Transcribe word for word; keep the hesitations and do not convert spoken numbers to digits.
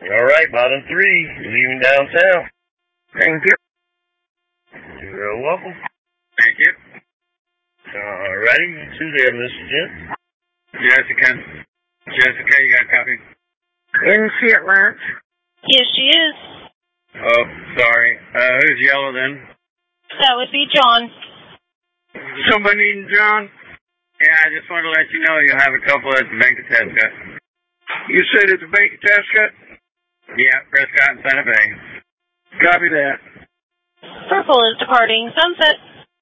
All right, bottom three, leaving downtown. Thank you. You're welcome. Thank you. All righty, you two there, Mister Jim. Jessica. Jessica, you got a copy? Isn't she at lunch? Yes, she is. Oh, sorry. Uh, who's yellow then? That would be John. Somebody needing John? Yeah, I just wanted to let you know you'll have a couple at the Bank of Tesca. You said at the Bank of Tesca? Yeah, Prescott and Santa Fe. Copy that. Purple is departing Sunset.